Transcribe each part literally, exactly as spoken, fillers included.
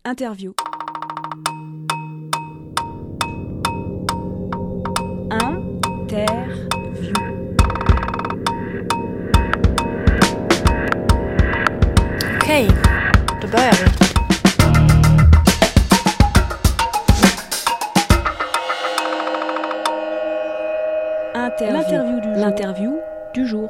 Interview. Interview. Okej, då börjar vi. Interview. L'interview du jour. L'interview du jour.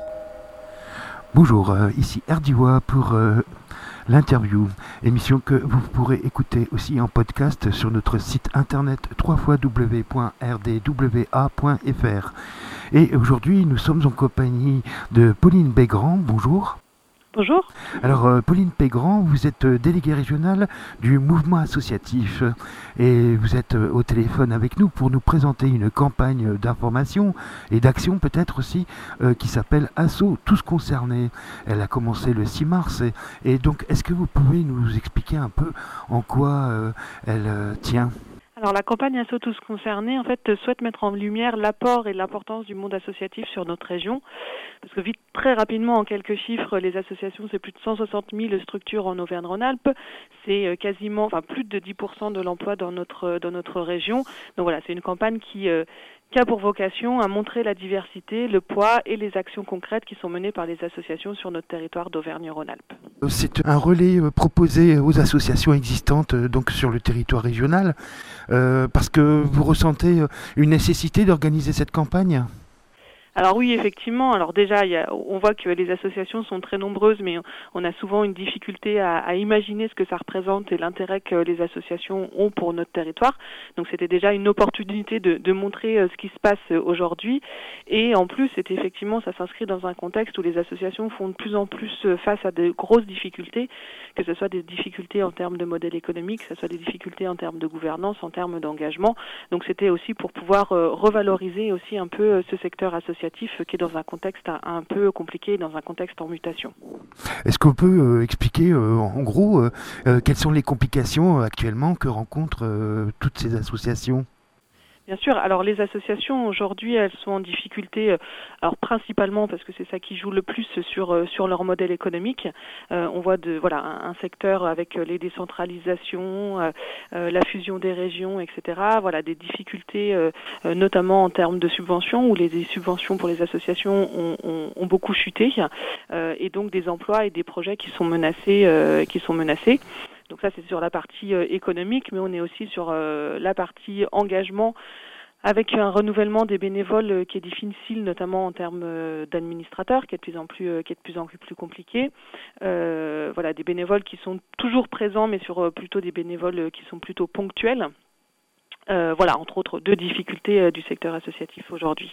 Bonjour, euh, ici Erdiwa pour euh, l'interview, émission que vous pourrez écouter aussi en podcast sur notre site internet w w w point r d w a point f r. Et aujourd'hui, nous sommes en compagnie de Pauline Pégrand. Bonjour. Bonjour. Alors, euh, Pauline Pégrand, vous êtes euh, déléguée régionale du mouvement associatif et vous êtes euh, au téléphone avec nous pour nous présenter une campagne d'information et d'action peut-être aussi euh, qui s'appelle Asso Tous Concernés. Elle a commencé le six mars et, et donc est-ce que vous pouvez nous expliquer un peu en quoi euh, elle euh, tient ? Alors la campagne Asso Tous Concernés en fait souhaite mettre en lumière l'apport et l'importance du monde associatif sur notre région, parce que vite, très rapidement, en quelques chiffres, les associations, c'est plus de cent soixante mille structures en Auvergne-Rhône-Alpes, c'est quasiment, enfin plus de dix pour cent de l'emploi dans notre dans notre région. Donc voilà, c'est une campagne qui euh, qui a pour vocation à montrer la diversité, le poids et les actions concrètes qui sont menées par les associations sur notre territoire d'Auvergne-Rhône-Alpes. C'est un relais proposé aux associations existantes donc sur le territoire régional, euh, parce que vous ressentez une nécessité d'organiser cette campagne ? Alors oui, effectivement. Alors déjà, il y a, on voit que les associations sont très nombreuses, mais on a souvent une difficulté à, à imaginer ce que ça représente et l'intérêt que les associations ont pour notre territoire. Donc c'était déjà une opportunité de, de montrer ce qui se passe aujourd'hui. Et en plus, c'est effectivement, ça s'inscrit dans un contexte où les associations font de plus en plus face à de grosses difficultés, que ce soit des difficultés en termes de modèle économique, que ce soit des difficultés en termes de gouvernance, en termes d'engagement. Donc c'était aussi pour pouvoir revaloriser aussi un peu ce secteur associatif qui est dans un contexte un, un peu compliqué, dans un contexte en mutation. Est-ce qu'on peut euh, expliquer euh, en gros euh, euh, quelles sont les complications euh, actuellement que rencontrent euh, toutes ces associations ? Bien sûr. Alors les associations aujourd'hui, elles sont en difficulté, alors principalement parce que c'est ça qui joue le plus sur sur leur modèle économique. Euh, on voit de voilà un, un secteur avec les décentralisations, euh, euh, la fusion des régions, et cetera. Voilà des difficultés, euh, notamment en termes de subventions, où les, les subventions pour les associations ont, ont, ont beaucoup chuté, euh, et donc des emplois et des projets qui sont menacés, euh, qui sont menacés. Donc ça, c'est sur la partie euh, économique, mais on est aussi sur euh, la partie engagement, avec un renouvellement des bénévoles euh, qui est difficile, notamment en termes euh, d'administrateurs, qui est de plus en plus, euh, qui est de plus en plus, plus compliqué. Euh, voilà, des bénévoles qui sont toujours présents, mais sur euh, plutôt des bénévoles euh, qui sont plutôt ponctuels. Euh, voilà, entre autres, deux difficultés euh, du secteur associatif aujourd'hui.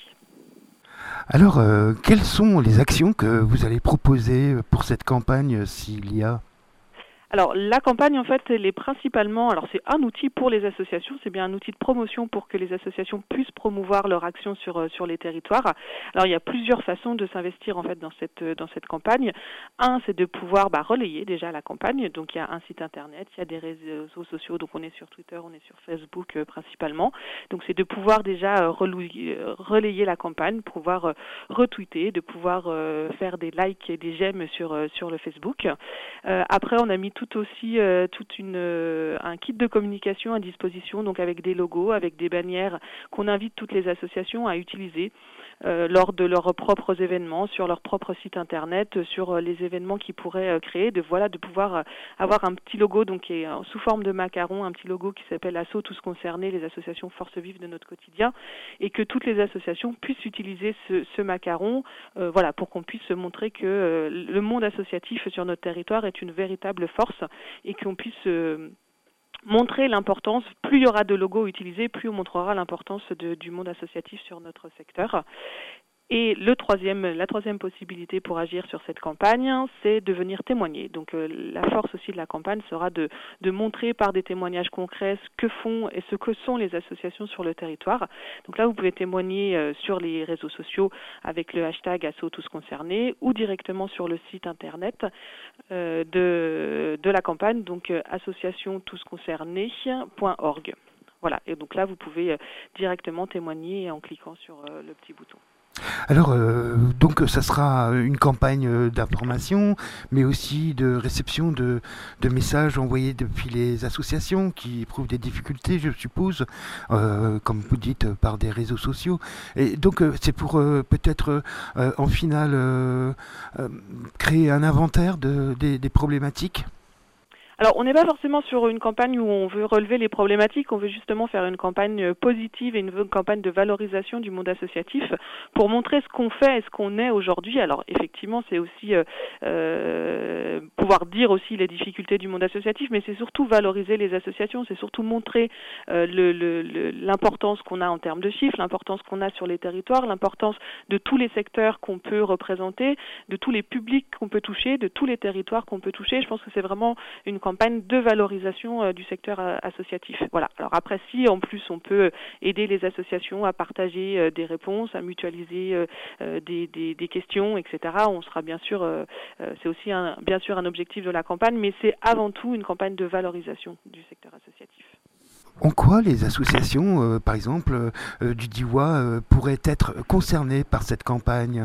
Alors, euh, quelles sont les actions que vous allez proposer pour cette campagne, s'il y a ? Alors la campagne en fait elle est principalement, alors c'est un outil pour les associations, c'est bien un outil de promotion pour que les associations puissent promouvoir leur action sur sur les territoires. Alors il y a plusieurs façons de s'investir en fait dans cette dans cette campagne. Un, c'est de pouvoir bah, relayer déjà la campagne, donc il y a un site internet, il y a des réseaux sociaux, donc on est sur Twitter, on est sur Facebook euh, principalement. Donc c'est de pouvoir déjà euh, relayer, euh, relayer la campagne, pouvoir euh, retweeter, de pouvoir euh, faire des likes et des j'aime sur euh, sur le Facebook. Euh, après on a mis tout aussi euh, toute une euh, un kit de communication à disposition, donc avec des logos, avec des bannières qu'on invite toutes les associations à utiliser euh, lors de leurs propres événements, sur leur propre site internet, sur euh, les événements qu'ils pourraient euh, créer, de voilà de pouvoir euh, avoir un petit logo donc qui est euh, sous forme de macaron, un petit logo qui s'appelle Asso Tous Concernés, les associations forces vives de notre quotidien, et que toutes les associations puissent utiliser ce, ce macaron, euh, voilà pour qu'on puisse montrer que euh, le monde associatif sur notre territoire est une véritable force et qu'on puisse euh, montrer l'importance. Plus il y aura de logos utilisés, plus on montrera l'importance de, du monde associatif sur notre secteur. Et le troisième, la troisième possibilité pour agir sur cette campagne, c'est de venir témoigner. Donc euh, la force aussi de la campagne sera de, de montrer par des témoignages concrets ce que font et ce que sont les associations sur le territoire. Donc là, vous pouvez témoigner euh, sur les réseaux sociaux avec le hashtag Asso Tous Concernés ou directement sur le site internet euh, de, de la campagne, donc euh, association tous concernés point org. Voilà, et donc là, vous pouvez euh, directement témoigner en cliquant sur euh, le petit bouton. Alors, euh, donc, ça sera une campagne d'information, mais aussi de réception de, de messages envoyés depuis les associations qui éprouvent des difficultés, je suppose, euh, comme vous dites, par des réseaux sociaux. Et donc, euh, c'est pour euh, peut-être, euh, en finale, euh, euh, créer un inventaire de, des, des problématiques. Alors, on n'est pas forcément sur une campagne où on veut relever les problématiques, on veut justement faire une campagne positive et une campagne de valorisation du monde associatif pour montrer ce qu'on fait et ce qu'on est aujourd'hui. Alors, effectivement, c'est aussi euh, euh, pouvoir dire aussi les difficultés du monde associatif, mais c'est surtout valoriser les associations, c'est surtout montrer euh, le, le, le, l'importance qu'on a en termes de chiffres, l'importance qu'on a sur les territoires, l'importance de tous les secteurs qu'on peut représenter, de tous les publics qu'on peut toucher, de tous les territoires qu'on peut toucher. Je pense que c'est vraiment une campagne de valorisation euh, du secteur euh, associatif. Voilà. Alors après, si en plus on peut aider les associations à partager euh, des réponses, à mutualiser euh, euh, des, des, des questions, et cetera, on sera bien sûr, euh, euh, c'est aussi un, bien sûr un objectif de la campagne, mais c'est avant tout une campagne de valorisation du secteur associatif. En quoi les associations, euh, par exemple, euh, du DIWA, euh, pourraient être concernées par cette campagne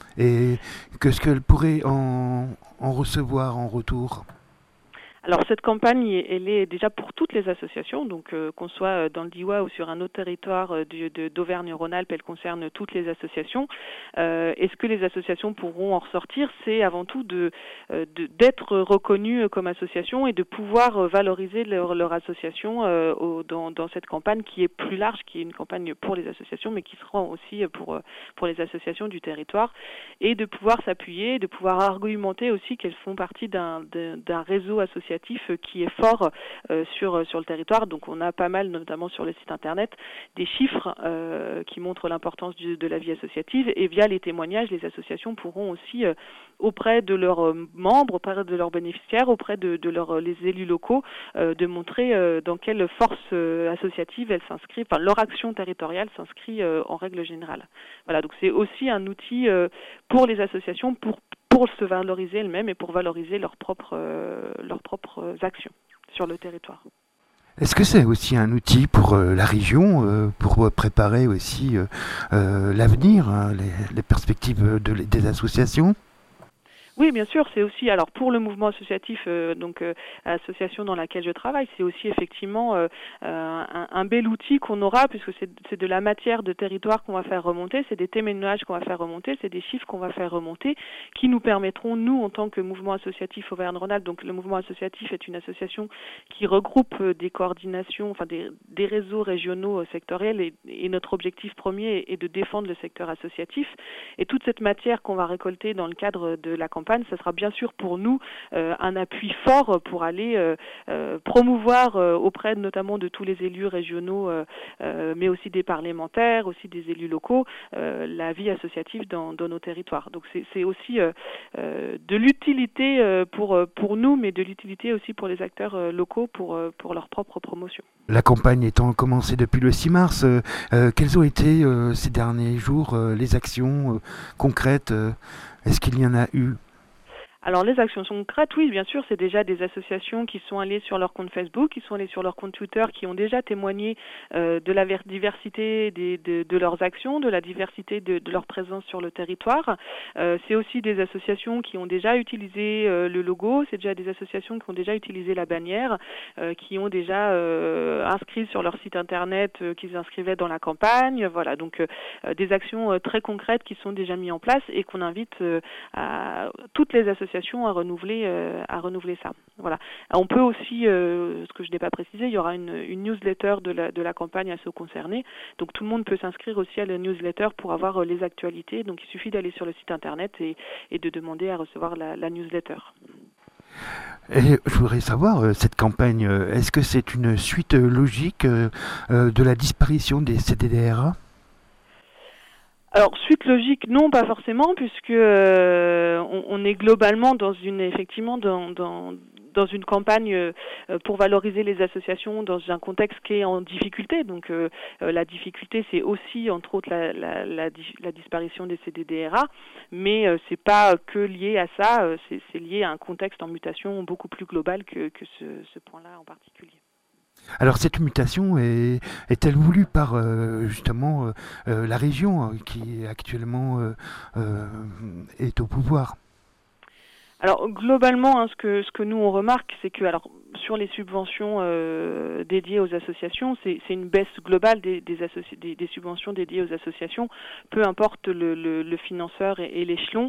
et qu'est-ce qu'elles pourraient en, en recevoir en retour ? Alors cette campagne, elle est déjà pour toutes les associations, donc euh, qu'on soit dans le DIWA ou sur un autre territoire euh, de, de, d'Auvergne-Rhône-Alpes, elle concerne toutes les associations. Euh, et ce que les associations pourront en ressortir, c'est avant tout de, euh, de, d'être reconnues comme association et de pouvoir valoriser leur, leur association euh, au, dans, dans cette campagne qui est plus large, qui est une campagne pour les associations, mais qui sera aussi pour, pour les associations du territoire, et de pouvoir s'appuyer, de pouvoir argumenter aussi qu'elles font partie d'un, d'un, d'un réseau associatif qui est fort euh, sur sur le territoire. Donc on a pas mal, notamment sur le site internet, des chiffres euh, qui montrent l'importance du, de la vie associative, et via les témoignages, les associations pourront aussi euh, auprès de leurs membres, auprès de leurs bénéficiaires, auprès de, de leurs les élus locaux, euh, de montrer euh, dans quelle force euh, associative elles s'inscrivent, enfin leur action territoriale s'inscrit euh, en règle générale. Voilà, donc c'est aussi un outil euh, pour les associations pour pour se valoriser elles-mêmes et pour valoriser leurs propres, euh, leurs propres actions sur le territoire. Est-ce que c'est aussi un outil pour euh, la région, euh, pour préparer aussi euh, euh, l'avenir, hein, les, les perspectives de, des associations ? Oui, bien sûr, c'est aussi, alors pour le mouvement associatif, euh, donc euh, l'association dans laquelle je travaille, c'est aussi effectivement euh, un, un bel outil qu'on aura, puisque c'est, c'est de la matière de territoire qu'on va faire remonter, c'est des témoignages qu'on va faire remonter, c'est des chiffres qu'on va faire remonter, qui nous permettront, nous, en tant que mouvement associatif Auvergne-Rhône-Alpes, donc le mouvement associatif est une association qui regroupe des coordinations, enfin des, des réseaux régionaux euh, sectoriels, et, et notre objectif premier est de défendre le secteur associatif, et toute cette matière qu'on va récolter dans le cadre de la campagne, ce sera bien sûr pour nous euh, un appui fort pour aller euh, euh, promouvoir euh, auprès notamment de tous les élus régionaux, euh, euh, mais aussi des parlementaires, aussi des élus locaux, euh, la vie associative dans, dans nos territoires. Donc c'est, c'est aussi euh, euh, de l'utilité euh, pour, pour nous, mais de l'utilité aussi pour les acteurs euh, locaux pour, euh, pour leur propre promotion. La campagne étant commencée depuis le six mars, euh, euh, quelles ont été euh, ces derniers jours euh, les actions euh, concrètes euh, est-ce qu'il y en a eu ? Alors les actions sont concrètes, oui, bien sûr, c'est déjà des associations qui sont allées sur leur compte Facebook, qui sont allées sur leur compte Twitter, qui ont déjà témoigné euh, de la diversité des, de, de leurs actions, de la diversité de, de leur présence sur le territoire. Euh, c'est aussi des associations qui ont déjà utilisé euh, le logo, c'est déjà des associations qui ont déjà utilisé la bannière, euh, qui ont déjà euh, inscrit sur leur site internet euh, qu'ils inscrivaient dans la campagne. Voilà, donc euh, des actions euh, très concrètes qui sont déjà mises en place et qu'on invite euh, à toutes les associations à renouveler euh, à renouveler ça. Voilà. On peut aussi, euh, ce que je n'ai pas précisé, il y aura une, une newsletter de la, de la campagne à ceux concernés. Donc tout le monde peut s'inscrire aussi à la newsletter pour avoir euh, les actualités. Donc il suffit d'aller sur le site internet et, et de demander à recevoir la, la newsletter. Et je voudrais savoir, euh, cette campagne, est-ce que c'est une suite logique euh, euh, de la disparition des C D D R A ? Alors, suite logique, non, pas forcément, puisque euh, on, on est globalement dans une, effectivement, dans, dans, dans une campagne euh, pour valoriser les associations dans un contexte qui est en difficulté. Donc, euh, la difficulté, c'est aussi, entre autres, la, la, la, la disparition des C D D R A, mais euh, c'est pas que lié à ça, c'est, c'est lié à un contexte en mutation beaucoup plus global que, que ce, ce point-là en particulier. Alors cette mutation est, est-elle voulue par euh, justement euh, euh, la région euh, qui actuellement euh, euh, est au pouvoir? Alors globalement, hein, ce que ce que nous on remarque, c'est que alors sur les subventions euh, dédiées aux associations, c'est, c'est une baisse globale des des, associ- des des subventions dédiées aux associations, peu importe le, le, le financeur et, et l'échelon,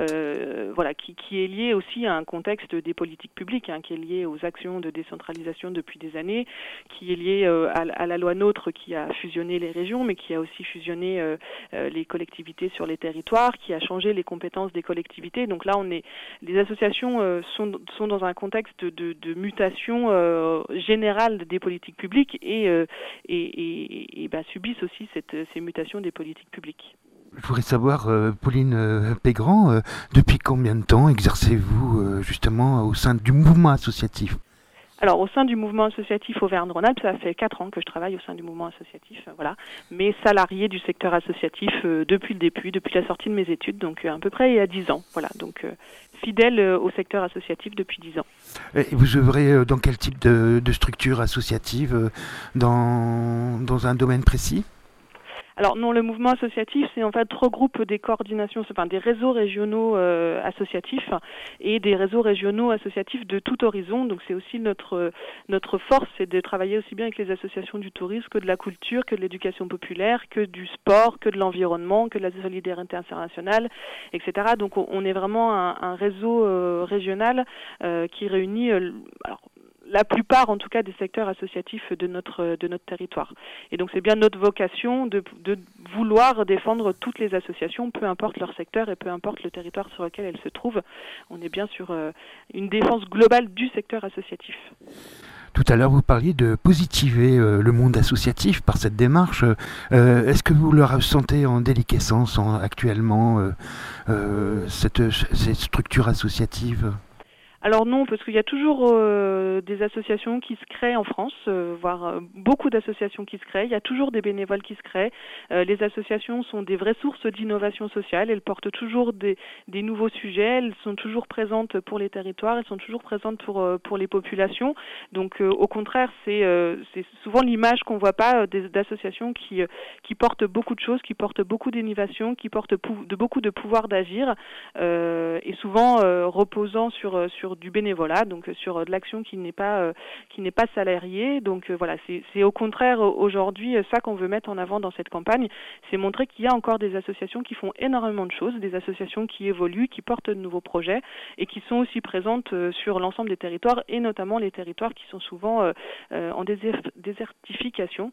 euh, voilà, qui, qui est lié aussi à un contexte des politiques publiques, hein, qui est lié aux actions de décentralisation depuis des années, qui est lié euh, à, à la loi NOTRe qui a fusionné les régions, mais qui a aussi fusionné euh, euh, les collectivités sur les territoires, qui a changé les compétences des collectivités. Donc là, on est les associations euh, sont, sont dans un contexte de, de mutation euh, générale des politiques publiques et, euh, et, et, et ben, subissent aussi cette, ces mutations des politiques publiques. Je voudrais savoir, euh, Pauline euh, Pégrand, euh, depuis combien de temps exercez-vous euh, justement au sein du mouvement associatif? Alors, au sein du mouvement associatif Auvergne-Rhône-Alpes, ça fait quatre ans que je travaille au sein du mouvement associatif, euh, voilà. Mais salarié du secteur associatif euh, depuis le début, depuis la sortie de mes études, donc euh, à peu près il y a dix ans, voilà. Donc, euh, fidèle euh, au secteur associatif depuis dix ans. Et vous œuvrez euh, dans quel type de, de structure associative euh, dans, dans un domaine précis? Alors non, le mouvement associatif, c'est en fait regroupe des coordinations, enfin des réseaux régionaux euh, associatifs et des réseaux régionaux associatifs de tout horizon. Donc c'est aussi notre notre force, c'est de travailler aussi bien avec les associations du tourisme que de la culture, que de l'éducation populaire, que du sport, que de l'environnement, que de la solidarité internationale, et cetera. Donc on est vraiment un, un réseau euh, régional euh, qui réunit euh, alors la plupart, en tout cas, des secteurs associatifs de notre de notre territoire. Et donc, c'est bien notre vocation de, de vouloir défendre toutes les associations, peu importe leur secteur et peu importe le territoire sur lequel elles se trouvent. On est bien sur euh, une défense globale du secteur associatif. Tout à l'heure, vous parliez de positiver euh, le monde associatif par cette démarche. Euh, est-ce que vous le ressentez en déliquescence en, actuellement, euh, euh, cette, cette structure associative ? Alors non, parce qu'il y a toujours euh, des associations qui se créent en France, euh, voire euh, beaucoup d'associations qui se créent. Il y a toujours des bénévoles qui se créent. Euh, les associations sont des vraies sources d'innovation sociale. Elles portent toujours des, des nouveaux sujets. Elles sont toujours présentes pour les territoires. Elles sont toujours présentes pour euh, pour les populations. Donc euh, au contraire, c'est euh, c'est souvent l'image qu'on voit pas euh, des, d'associations qui euh, qui portent beaucoup de choses, qui portent beaucoup d'innovation, qui portent pou- de beaucoup de pouvoir d'agir euh, et souvent euh, reposant sur sur du bénévolat, donc sur de l'action qui n'est pas euh, qui n'est pas salariée. Donc euh, voilà, c'est, c'est au contraire aujourd'hui ça qu'on veut mettre en avant dans cette campagne, c'est montrer qu'il y a encore des associations qui font énormément de choses, des associations qui évoluent, qui portent de nouveaux projets et qui sont aussi présentes euh, sur l'ensemble des territoires et notamment les territoires qui sont souvent euh, euh, en déser- désertification.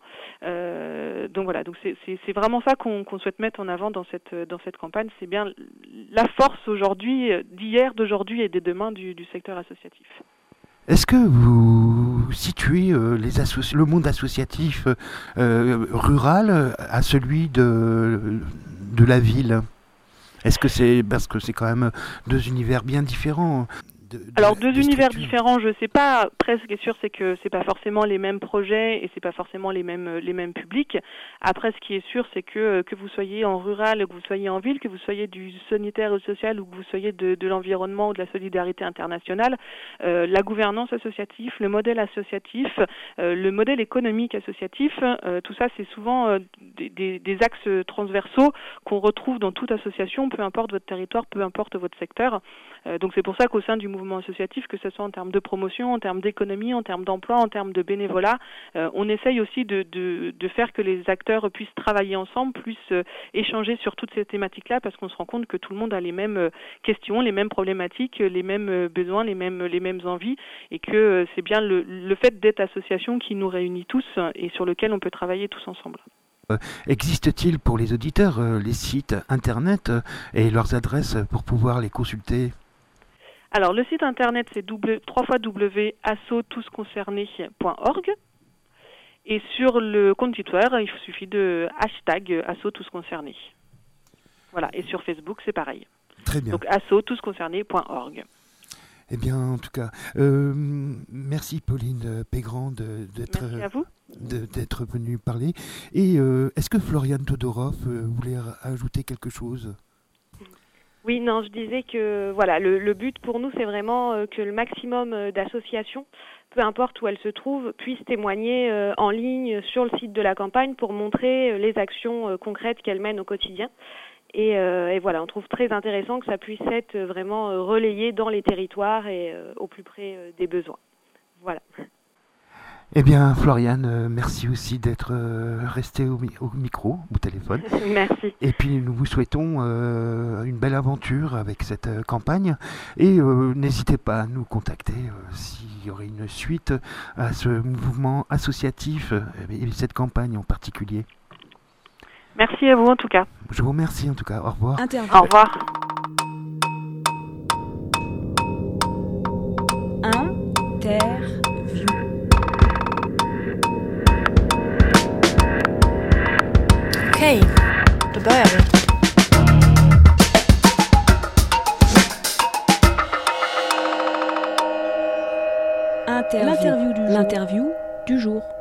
Euh, donc voilà, donc c'est, c'est, c'est vraiment ça qu'on, qu'on souhaite mettre en avant dans cette dans cette campagne. C'est bien la force aujourd'hui, d'hier, d'aujourd'hui et de demain du, du secteur associatif. Est-ce que vous situez euh, les associ- le monde associatif euh, rural à celui de, de la ville? Est-ce que c'est parce que c'est quand même deux univers bien différents? De, de, Alors deux de univers structure. différents, je sais pas. Après, ce qui est sûr, c'est que c'est pas forcément les mêmes projets et c'est pas forcément les mêmes les mêmes publics. Après, ce qui est sûr, c'est que que vous soyez en rural, que vous soyez en ville, que vous soyez du sanitaire ou social ou que vous soyez de, de l'environnement ou de la solidarité internationale, euh, la gouvernance associative, le modèle associatif, euh, le modèle économique associatif, euh, tout ça, c'est souvent euh, des, des, des axes transversaux qu'on retrouve dans toute association, peu importe votre territoire, peu importe votre secteur. Euh, donc c'est pour ça qu'au sein du mouvement associatif, que ce soit en termes de promotion, en termes d'économie, en termes d'emploi, en termes de bénévolat, euh, on essaye aussi de, de, de faire que les acteurs puissent travailler ensemble, puissent euh, échanger sur toutes ces thématiques-là, parce qu'on se rend compte que tout le monde a les mêmes euh, questions, les mêmes problématiques, les mêmes euh, besoins, les mêmes, les mêmes envies, et que euh, c'est bien le, le fait d'être association qui nous réunit tous et sur lequel on peut travailler tous ensemble. Euh, existe-t-il pour les auditeurs euh, les sites internet euh, et leurs adresses pour pouvoir les consulter ? Alors, le site internet, c'est w w w point asso tous concernés point org. Et sur le compte Twitter, il suffit de hashtag asso tous concernés. Voilà. Et sur Facebook, c'est pareil. Très bien. Donc, asso tous concernés point org. Eh bien, en tout cas, euh, merci Pauline Pégrand de, d'être, merci à vous. De, d'être venue parler. Et euh, est-ce que Florian Todorov euh, voulait ajouter quelque chose ? Oui, non, je disais que voilà, le, le but pour nous, c'est vraiment euh, que le maximum euh, d'associations, peu importe où elles se trouvent, puissent témoigner euh, en ligne sur le site de la campagne pour montrer euh, les actions euh, concrètes qu'elles mènent au quotidien. Et, euh, et voilà, on trouve très intéressant que ça puisse être vraiment euh, relayé dans les territoires et euh, au plus près euh, des besoins. Voilà. Eh bien, Floriane, euh, merci aussi d'être euh, restée au, mi- au micro, au téléphone. Merci. Et puis, nous vous souhaitons euh, une belle aventure avec cette euh, campagne. Et euh, n'hésitez pas à nous contacter euh, s'il y aurait une suite à ce mouvement associatif euh, et cette campagne en particulier. Merci à vous en tout cas. Je vous remercie en tout cas. Au revoir. Interview. Au revoir. Interview. Okej, då börjar vi. Interview. L'interview du jour. L'interview du jour.